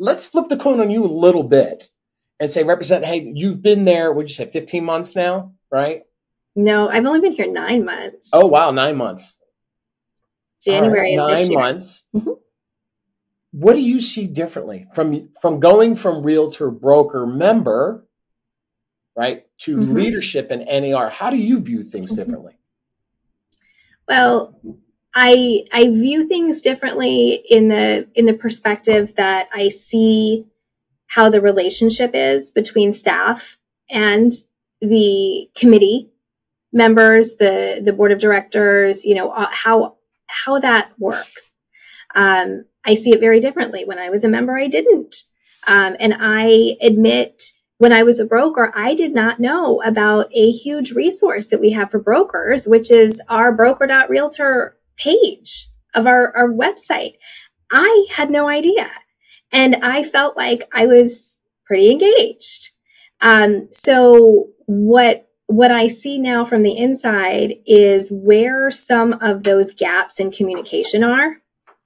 let's flip the coin on you a little bit and say, represent, hey, you've been there, what'd you say, 15 months now, right? No, I've only been here 9 months. Oh, wow, 9 months. January of this year. 9 months. Mm-hmm. What do you see differently from going from realtor, broker, member, right, to leadership in NAR? How do you view things differently? Well, I view things differently in the perspective that I see how the relationship is between staff and the committee members, the board of directors, how that works. I see it very differently. When I was a member, I didn't. And I admit, when I was a broker, I did not know about a huge resource that we have for brokers, which is our broker.realtor page of our website. I had no idea. And I felt like I was pretty engaged. So what I see now from the inside is where some of those gaps in communication are,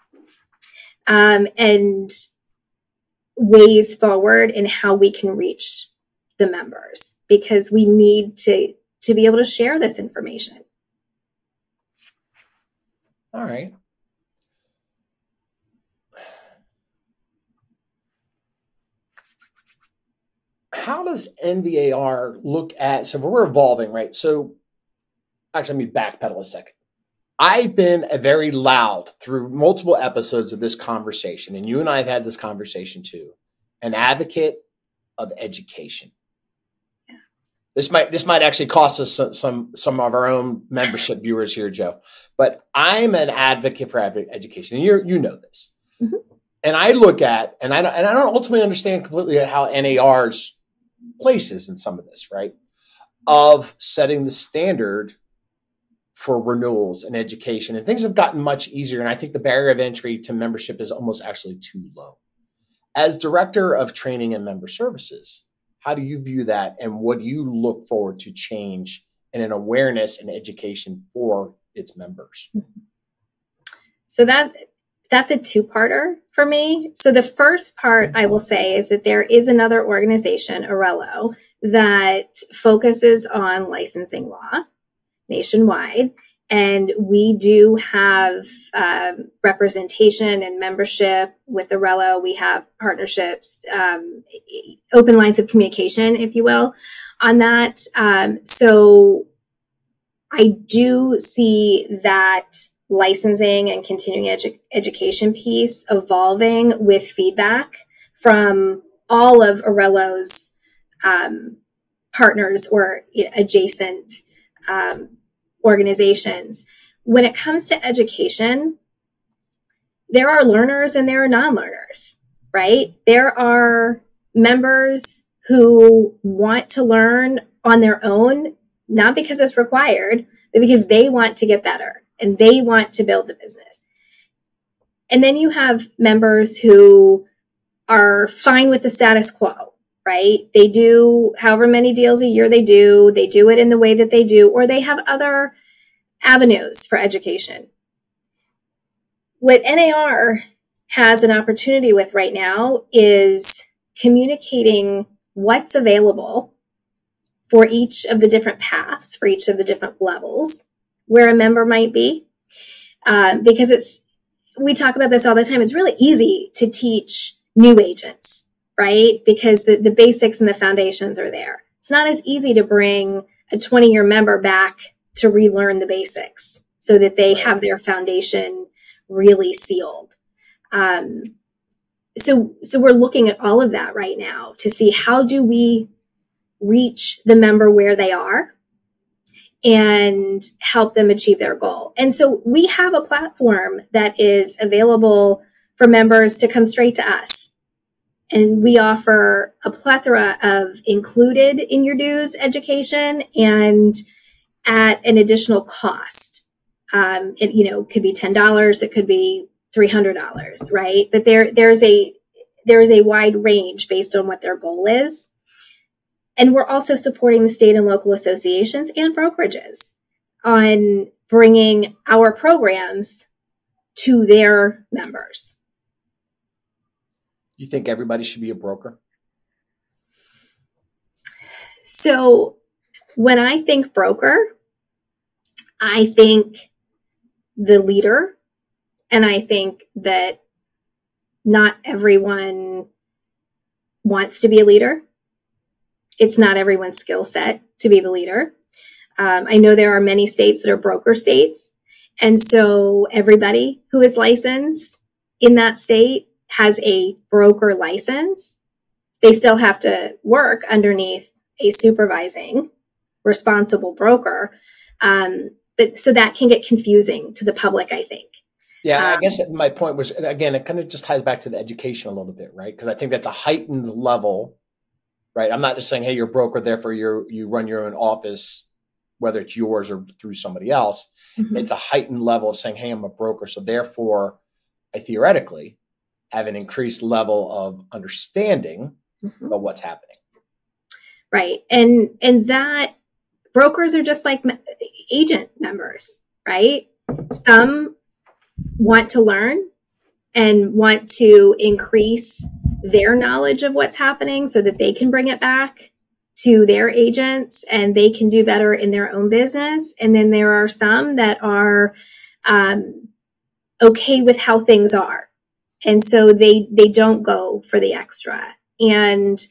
and ways forward in how we can reach the members, because we need to be able to share this information. All right. How does NVAR look at, so we're evolving, right? So actually, let me backpedal a second. I've been a very loud through multiple episodes of this conversation, and you and I have had this conversation too, an advocate of education. Yes. This might actually cost us some of our own membership viewers here, Joe, but I'm an advocate for education, and you know this. Mm-hmm. And I look at, and I don't ultimately understand completely how NAR's places in some of this, right? Of setting the standard for renewals and education, and things have gotten much easier. And I think the barrier of entry to membership is almost actually too low. As director of training and member services, how do you view that? And what do you look forward to change in an awareness and education for its members? So that's a two-parter for me. So the first part I will say is that there is another organization, Arello, that focuses on licensing law nationwide. And we do have representation and membership with Arello. We have partnerships, open lines of communication, if you will, on that. So I do see that licensing and continuing education piece evolving with feedback from all of Arello's partners or adjacent organizations. When it comes to education, there are learners and there are non-learners, right? There are members who want to learn on their own, not because it's required, but because they want to get better and they want to build the business. And then you have members who are fine with the status quo, right? They do however many deals a year they do it in the way that they do, or they have other avenues for education. What NAR has an opportunity with right now is communicating what's available for each of the different paths, for each of the different levels where a member might be. Because we talk about this all the time. It's really easy to teach new agents, right? Because the basics and the foundations are there. It's not as easy to bring a 20-year member back to relearn the basics so that they have their foundation really sealed. So we're looking at all of that right now to see how do we reach the member where they are and help them achieve their goal. And so we have a platform that is available for members to come straight to us. And we offer a plethora of included in your dues education and at an additional cost. It could be $10, it could be $300, right? But there is a wide range based on what their goal is. And we're also supporting the state and local associations and brokerages on bringing our programs to their members. You think everybody should be a broker? So when I think broker, I think the leader, and I think that not everyone wants to be a leader. It's not everyone's skill set to be the leader. I know there are many states that are broker states. And so everybody who is licensed in that state has a broker license. They still have to work underneath a supervising, responsible broker. But so that can get confusing to the public, I think. Yeah, I guess my point was, again, it kind of just ties back to the education a little bit, right? Because I think that's a heightened level, right? I'm not just saying, hey, you're a broker, therefore you run your own office, whether it's yours or through somebody else. Mm-hmm. It's a heightened level of saying, hey, I'm a broker. So therefore, I theoretically have an increased level of understanding mm-hmm. of what's happening. Right. And that brokers are just like agent members, right? Some want to learn and want to increase their knowledge of what's happening so that they can bring it back to their agents and they can do better in their own business. And then there are some that are okay with how things are. And so they don't go for the extra. And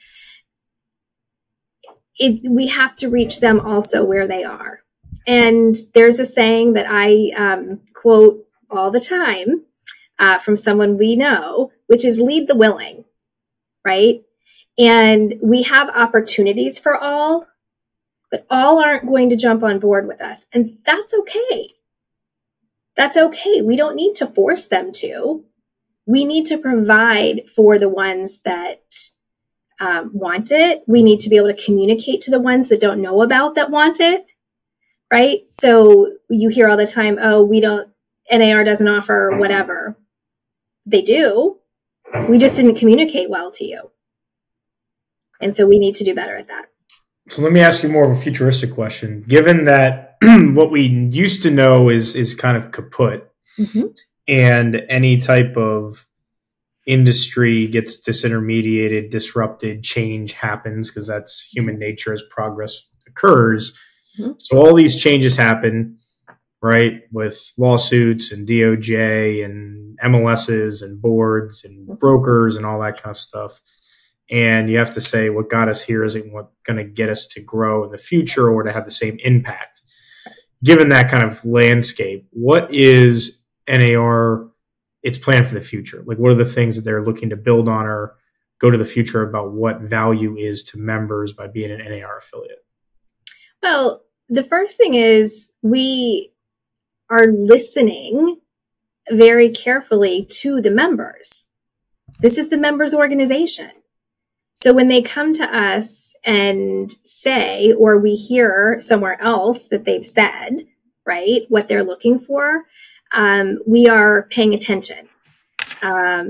we have to reach them also where they are. And there's a saying that I quote all the time from someone we know, which is lead the willing, right? And we have opportunities for all, but all aren't going to jump on board with us. And that's okay. That's okay. We don't need to force them to. We need to provide for the ones that want it. We need to be able to communicate to the ones that don't know about that want it, right? So you hear all the time, oh, NAR doesn't offer whatever. They do. We just didn't communicate well to you. And so we need to do better at that. So let me ask you more of a futuristic question. Given that what we used to know is kind of kaput, mm-hmm. and any type of industry gets disintermediated, disrupted, change happens because that's human nature as progress occurs. Mm-hmm. So all these changes happen, right, with lawsuits and DOJ and MLSs and boards and brokers and all that kind of stuff. And you have to say what got us here isn't what going to get us to grow in the future or to have the same impact. Given that kind of landscape, what is NAR, its plan for the future? Like, what are the things that they're looking to build on or go to the future about what value is to members by being an NAR affiliate? Well, the first thing is we are listening very carefully to the members. This is the members' organization. So when they come to us and say, or we hear somewhere else that they've said, right, what they're looking for, we are paying attention. Our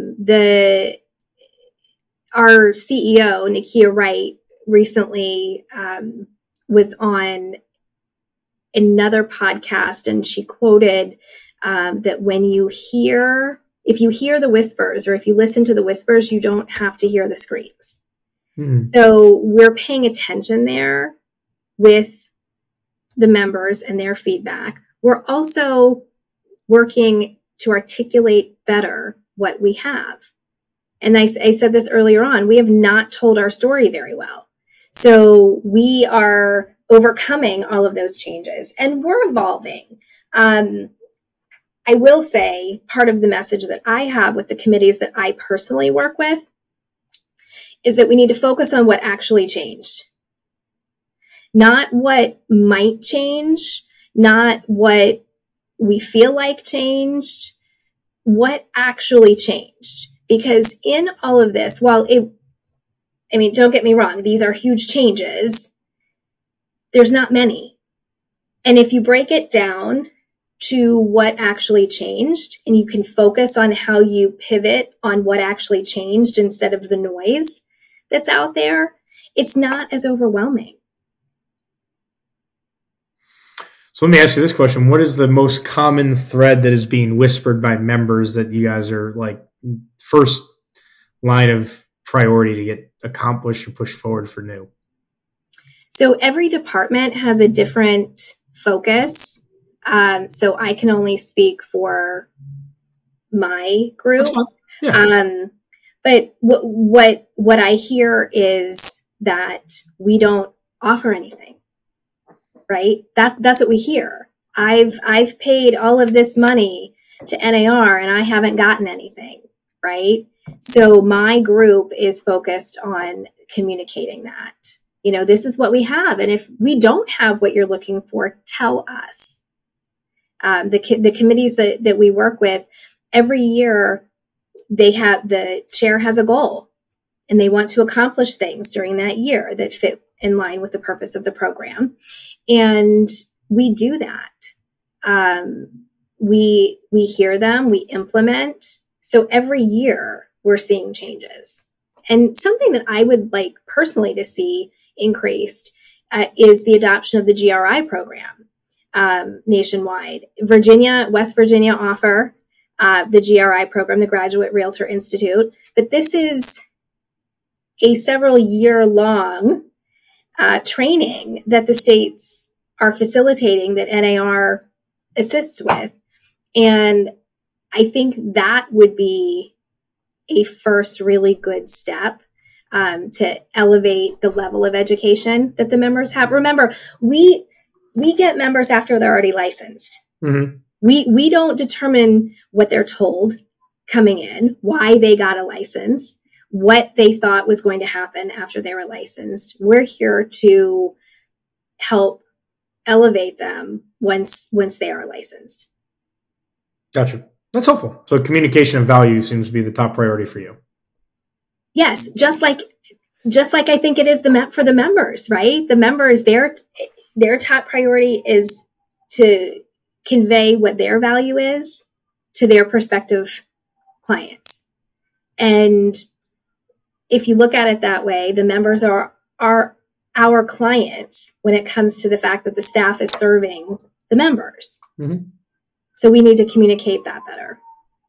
CEO, Nakia Wright, recently was on another podcast, and she quoted that if you hear the whispers, or if you listen to the whispers, you don't have to hear the screams. So we're paying attention there with the members and their feedback. We're also working to articulate better what we have. And I said this earlier on, we have not told our story very well. So we are overcoming all of those changes and we're evolving. I will say part of the message that I have with the committees that I personally work with is that we need to focus on what actually changed. Not what might change, not what we feel like changed, what actually changed. Because in all of this, don't get me wrong, these are huge changes. There's not many. And if you break it down to what actually changed, and you can focus on how you pivot on what actually changed instead of the noise that's out there, it's not as overwhelming. So let me ask you this question. What is the most common thread that is being whispered by members that you guys are like first line of priority to get accomplished or pushed forward for new? So every department has a different focus. So I can only speak for my group. Yeah. But what I hear is that we don't offer anything, right? That's what we hear. I've paid all of this money to NAR and I haven't gotten anything, right? So my group is focused on communicating that. This is what we have. And if we don't have what you're looking for, tell us. The committees that we work with, every year the chair has a goal and they want to accomplish things during that year that fit in line with the purpose of the program. And we do that. We hear them, we implement. So every year we're seeing changes. And something that I would like personally to see increased is the adoption of the GRI program nationwide. West Virginia offer the GRI program, the Graduate Realtor Institute, but this is a several year long training that the states are facilitating that NAR assists with. And I think that would be a first really good step to elevate the level of education that the members have. Remember, we get members after they're already licensed. Mm-hmm. We don't determine what they're told coming in, why they got a license, what they thought was going to happen after they were licensed. We're here to help elevate them once they are licensed. Gotcha. That's helpful. So communication of value seems to be the top priority for you. Yes, just like I think it is for the members, right? The members, their top priority is to convey what their value is to their prospective clients. And if you look at it that way, the members are our clients when it comes to the fact that the staff is serving the members. Mm-hmm. So we need to communicate that better.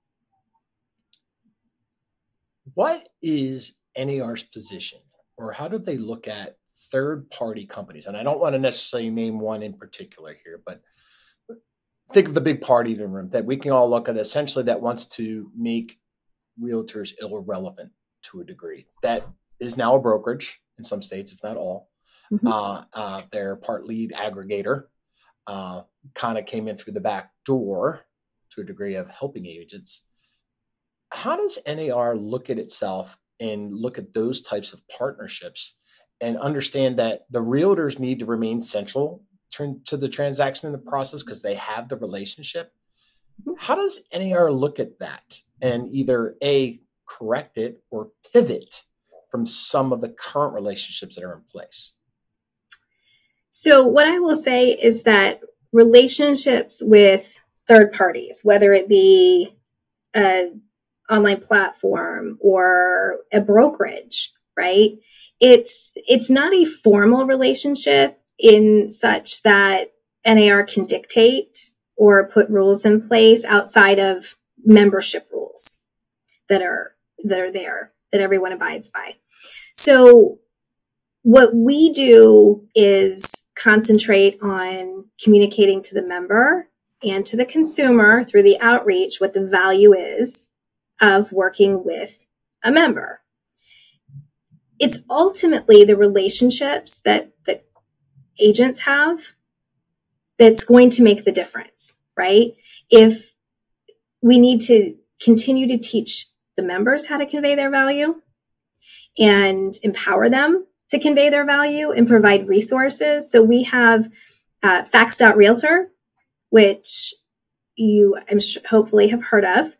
What is NAR's position, or how do they look at third-party companies? And I don't want to necessarily name one in particular here, but think of the big party in the room that we can all look at, essentially that wants to make realtors irrelevant to a degree. That is now a brokerage in some states, if not all. Mm-hmm. They're part lead aggregator, kind of came in through the back door to a degree of helping agents. How does NAR look at itself and look at those types of partnerships and understand that the realtors need to remain central to the transaction in the process because they have the relationship? How does NAR look at that and either correct it or pivot from some of the current relationships that are in place? So what I will say is that relationships with third parties, whether it be an online platform or a brokerage, right? It's not a formal relationship in such that NAR can dictate or put rules in place outside of membership rules that are there that everyone abides by. So what we do is concentrate on communicating to the member and to the consumer through the outreach what the value is of working with a member. It's ultimately the relationships that the agents have that's going to make the difference, right? If we need to continue to teach the members how to convey their value and empower them to convey their value and provide resources. So we have Facts.Realtor, which you hopefully have heard of,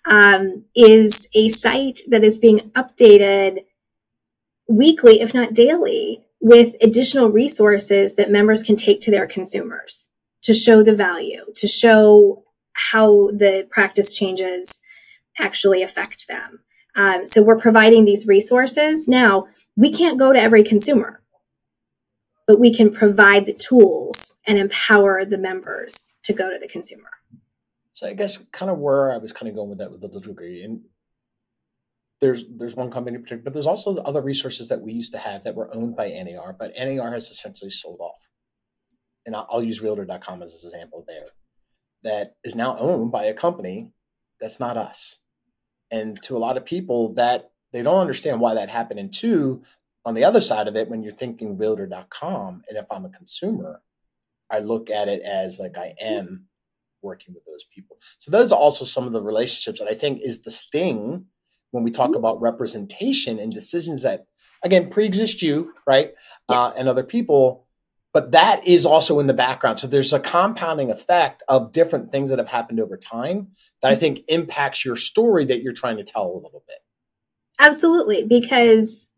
is a site that is being updated weekly, if not daily, with additional resources that members can take to their consumers to show the value, to show how the practice changes actually affect them. So we're providing these resources. Now, we can't go to every consumer, but we can provide the tools and empower the members to go to the consumer. So I guess kind of where I was kind of going with that with a little degree, and there's one company in particular, but there's also the other resources that we used to have that were owned by NAR, but NAR has essentially sold off. And I'll use Realtor.com as an example there. That is now owned by a company that's not us. And to a lot of people, that they don't understand why that happened. And two, on the other side of it, when you're thinking Realtor.com, and if I'm a consumer, I look at it as like I am working with those people. So those are also some of the relationships that I think is the sting when we talk about representation and decisions that, again, pre-exist you, right? Yes. And other people, but that is also in the background. So there's a compounding effect of different things that have happened over time that I think impacts your story that you're trying to tell a little bit. Absolutely, because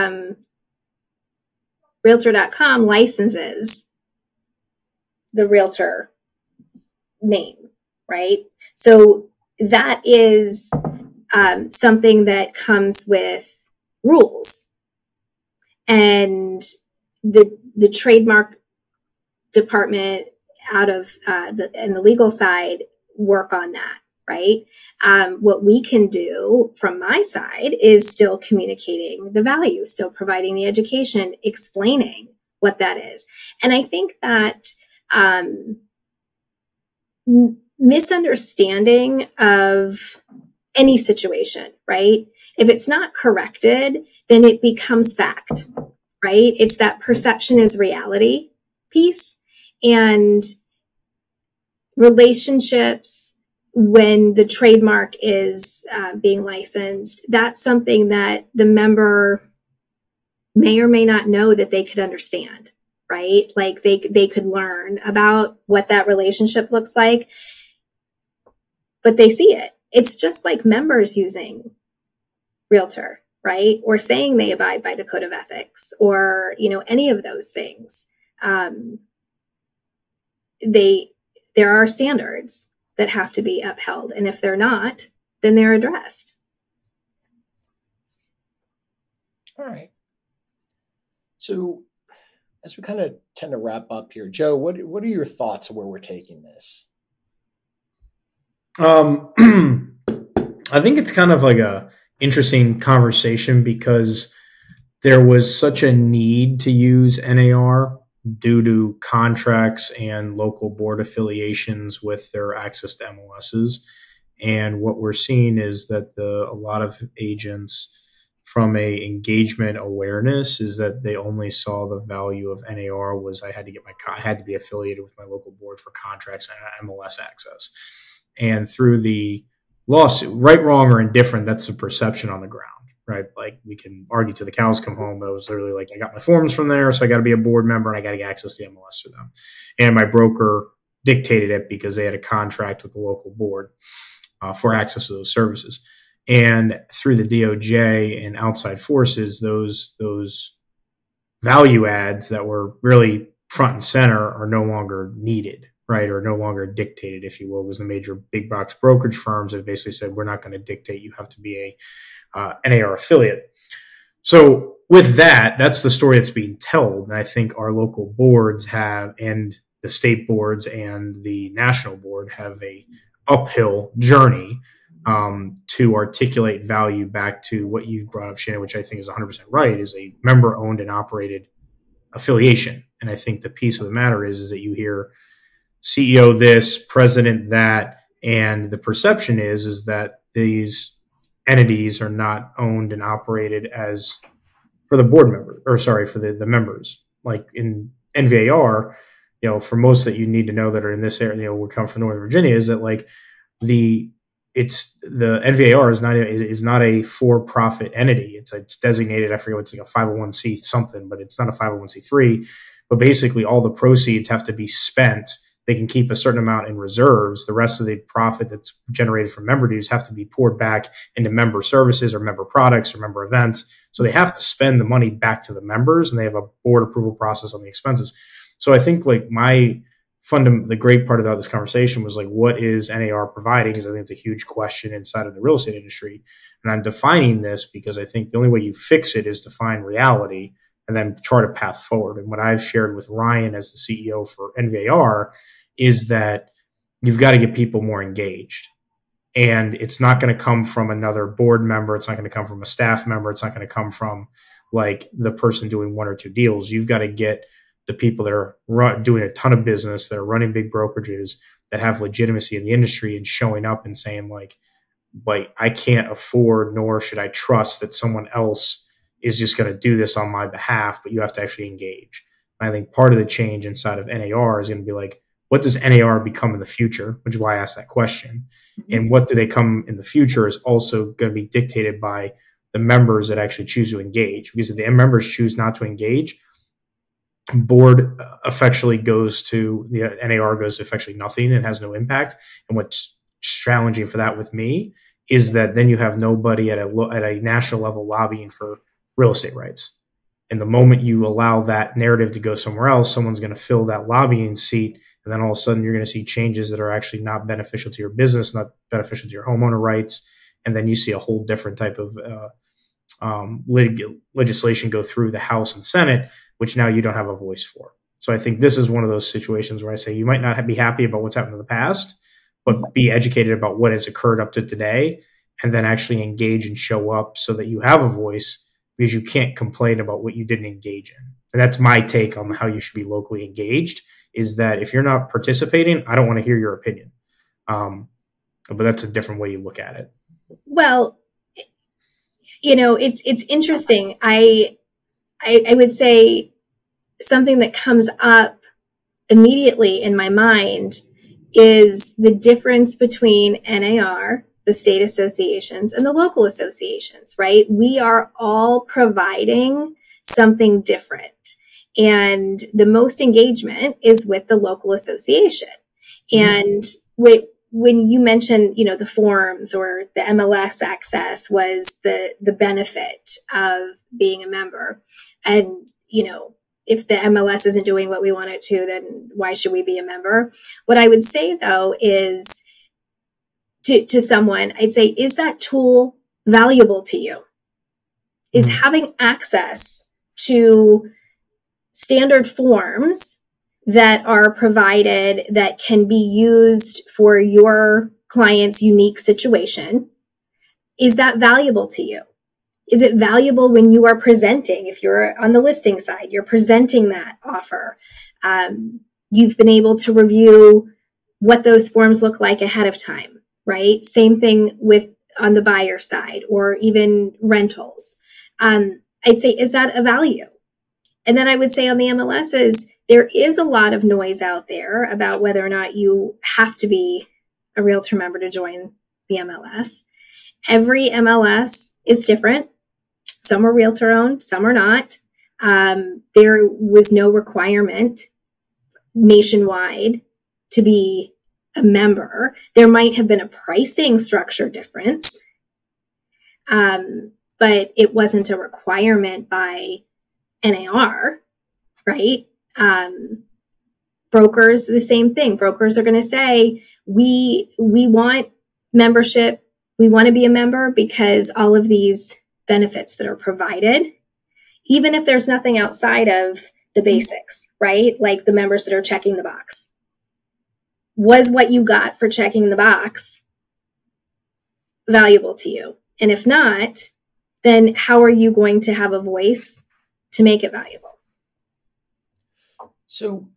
Realtor.com licenses the Realtor name, right? So that is something that comes with rules, and the trademark department out of and the legal side work on that, right? What we can do from my side is still communicating the value, still providing the education, explaining what that is. And I think that misunderstanding of any situation, right? If it's not corrected, then it becomes fact, right? It's that perception is reality piece. And relationships, when the trademark is being licensed, that's something that the member may or may not know that they could understand, right? Like they could learn about what that relationship looks like, but they see it. It's just like members using Realtor, right? Or saying they abide by the code of ethics, or, any of those things. There are standards that have to be upheld. And if they're not, then they're addressed. All right. So as we kind of tend to wrap up here, Joe, what are your thoughts of where we're taking this? I think it's kind of like a interesting conversation because there was such a need to use NAR due to contracts and local board affiliations with their access to MLSs. And what we're seeing is that a lot of agents, from a engagement awareness, is that they only saw the value of NAR was I had to be affiliated with my local board for contracts and MLS access. And through the lawsuit, right, wrong, or indifferent, that's the perception on the ground, right? Like, we can argue till the cows come home, but it was literally like, I got my forms from there, so I got to be a board member and I got to get access to the MLS through them. And my broker dictated it because they had a contract with the local board for access to those services. And through the DOJ and outside forces, those value adds that were really front and center are no longer needed, right? Or no longer dictated, if you will, because the major big box brokerage firms have basically said, we're not going to dictate, you have to be a NAR affiliate. So with that, that's the story that's being told. And I think our local boards and the state boards and the national board have a uphill journey to articulate value back to what you brought up, Shannon, which I think is 100% right, is a member owned and operated affiliation. And I think the piece of the matter is that you hear CEO this, president that, and the perception is that these entities are not owned and operated as for the board member, or sorry, for the members. Like in NVAR, for most that you need to know that are in this area, we come from Northern Virginia, is that like the NVAR is not a for-profit entity. It's designated, I forget, it's like a 501c something, but it's not a 501c3. But basically all the proceeds have to be spent. They can keep a certain amount in reserves. The rest of the profit that's generated from member dues have to be poured back into member services or member products or member events. So they have to spend the money back to the members, and they have a board approval process on the expenses. So I think like the great part about this conversation was like, what is NAR providing? Because I think it's a huge question inside of the real estate industry. And I'm defining this because I think the only way you fix it is to find reality and then chart a path forward. And what I've shared with Ryan as the CEO for NVAR is that you've got to get people more engaged. And it's not going to come from another board member. It's not going to come from a staff member. It's not going to come from like the person doing one or two deals. You've got to get the people that are doing a ton of business, that are running big brokerages, that have legitimacy in the industry and showing up and saying like I can't afford, nor should I trust that someone else is just going to do this on my behalf, but you have to actually engage. And I think part of the change inside of NAR is going to be like, what does NAR become in the future? Which is why I asked that question. And what do they come in the future is also going to be dictated by the members that actually choose to engage. Because if the members choose not to engage, board effectually goes to the NAR goes to effectively nothing and has no impact. And what's challenging for that with me is that then you have nobody at a national level lobbying for real estate rights. And the moment you allow that narrative to go somewhere else, someone's going to fill that lobbying seat. And then all of a sudden you're going to see changes that are actually not beneficial to your business, not beneficial to your homeowner rights. And then you see a whole different type of legislation go through the House and Senate, which now you don't have a voice for. So I think this is one of those situations where I say you might not be happy about what's happened in the past, but be educated about what has occurred up to today, and then actually engage and show up so that you have a voice, because you can't complain about what you didn't engage in. And that's my take on how you should be locally engaged, is that if you're not participating, I don't want to hear your opinion. But that's a different way you look at it. Well, it's interesting. I would say something that comes up immediately in my mind is the difference between NAR, the state associations, and the local associations, right? We are all providing something different. And the most engagement is with the local association. And when you mentioned, the forms or the MLS access was the benefit of being a member. And, if the MLS isn't doing what we want it to, then why should we be a member? What I would say, though, is to someone, I'd say, is that tool valuable to you? Is having access to standard forms that are provided that can be used for your client's unique situation, is that valuable to you? Is it valuable when you are presenting? If you're on the listing side, you're presenting that offer. You've been able to review what those forms look like ahead of time, right? Same thing on the buyer side or even rentals. I'd say, is that a value? And then I would say on the MLSs, there is a lot of noise out there about whether or not you have to be a realtor member to join the MLS. Every MLS is different. Some are realtor owned, some are not. There was no requirement nationwide to be a member. There might have been a pricing structure difference, but it wasn't a requirement by NAR, right? Brokers, the same thing. Brokers are going to say, we want membership. We want to be a member because all of these benefits that are provided, even if there's nothing outside of the basics, right? Like the members that are checking the box. Was what you got for checking the box valuable to you? And if not, then how are you going to have a voice to make it valuable? So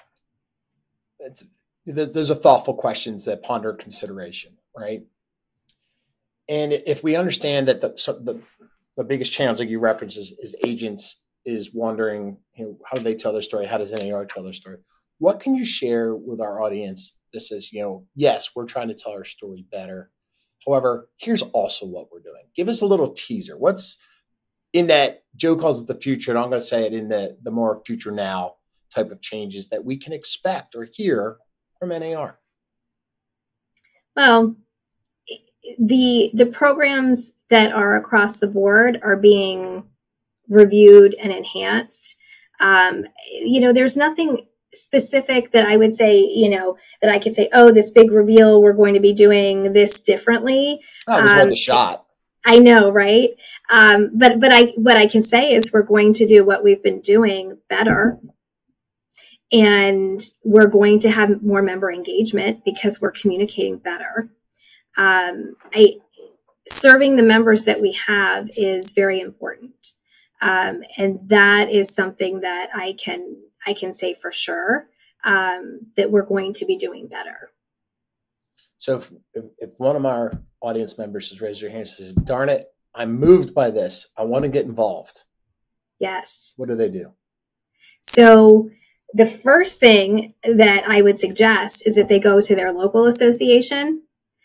those are thoughtful questions that ponder consideration, right? And if we understand that the biggest challenge, like you referenced, is agents is wondering, how do they tell their story? How does NAR tell their story? What can you share with our audience that says, yes, we're trying to tell our story better. However, here's also what we're doing. Give us a little teaser. What's in that, Joe calls it the future, and I'm going to say it in the more future now type of changes that we can expect or hear from NAR? Well, the programs that are across the board are being reviewed and enhanced. There's nothing specific that I would say, that I could say, oh, this big reveal, we're going to be doing this differently. It was worth a shot. I know, right? But what I can say is we're going to do what we've been doing better. And we're going to have more member engagement because we're communicating better. Serving the members that we have is very important. And that is something that I can say for sure, that we're going to be doing better. So if one of our audience members has raised their hand and says, darn it, I'm moved by this, I want to get involved. Yes. What do they do? So the first thing that I would suggest is that they go to their local association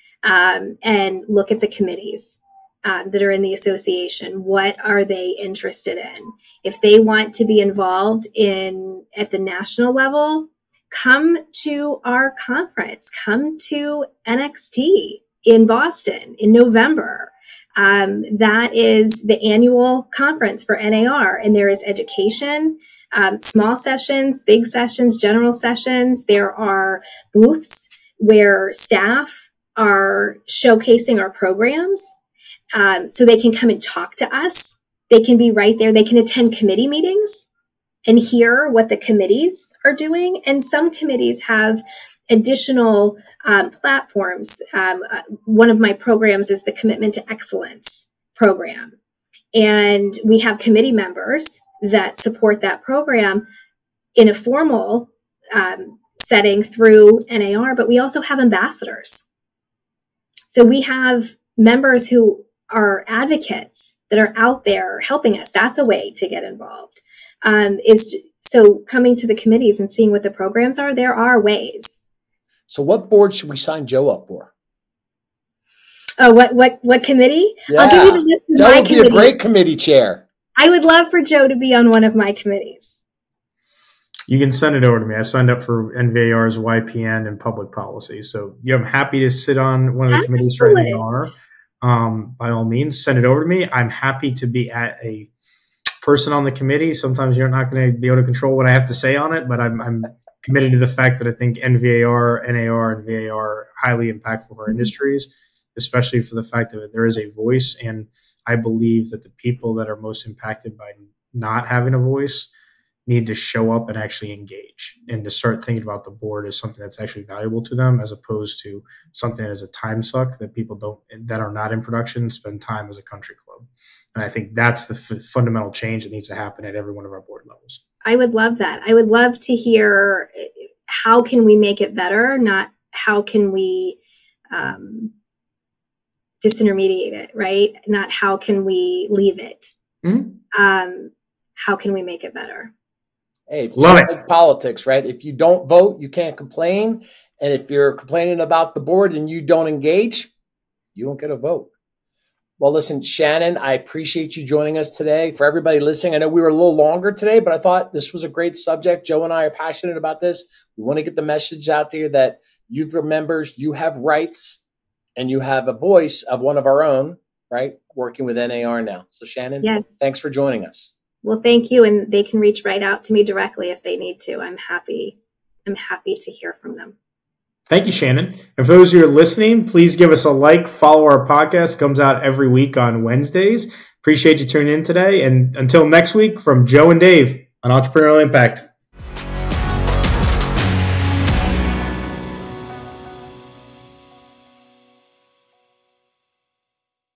and look at the committees that are in the association. What are they interested in? If they want to be involved at the national level, come to our conference, come to NXT in Boston in November. That is the annual conference for NAR, and there is education, small sessions, big sessions, general sessions. There are booths where staff are showcasing our programs, so they can come and talk to us. They can be right there. They can attend committee meetings and hear what the committees are doing. And some committees have additional platforms. One of my programs is the Commitment to Excellence program. And we have committee members that support that program in a formal setting through NAR, but we also have ambassadors. So we have members who are advocates that are out there helping us. That's a way to get involved. So coming to the committees and seeing what the programs are, there are ways. So what board should we sign Joe up for? Oh, what committee? Yeah. I'll give you the list of Joe my would be committees. a great committee chair. I would love for Joe to be on one of my committees. You can send it over to me. I signed up for NVAR's YPN and public policy. So I'm happy to sit on one of the committees for NAR. By all means, send it over to me. I'm happy to be at a person on the committee. Sometimes you're not going to be able to control what I have to say on it, but I'm committed to the fact that I think NVAR, NAR, and VAR are highly impactful for our industries, especially for the fact that there is a voice. And I believe that the people that are most impacted by not having a voice need to show up and actually engage, and to start thinking about the board as something that's actually valuable to them, as opposed to something as a time suck that people that are not in production spend time as a country club. And I think that's the fundamental change that needs to happen at every one of our board levels. I would love that. I would love to hear how can we make it better, not how can we disintermediate it, right? Not how can we leave it. Mm-hmm. How can we make it better? Hey, it's just like politics, right? If you don't vote, you can't complain. And if you're complaining about the board and you don't engage, you don't get a vote. Well, listen, Shannon, I appreciate you joining us today. For everybody listening, I know we were a little longer today, but I thought this was a great subject. Joe and I are passionate about this. We want to get the message out there that you've members, you have rights, and you have a voice of one of our own, right? Working with NAR now. So Shannon, yes, thanks for joining us. Well, thank you. And they can reach right out to me directly if they need to. I'm happy to hear from them. Thank you, Shannon. And for those who are listening, please give us a like, follow our podcast. It comes out every week on Wednesdays. Appreciate you tuning in today. And until next week, from Joe and Dave on Entrepreneurial Impact.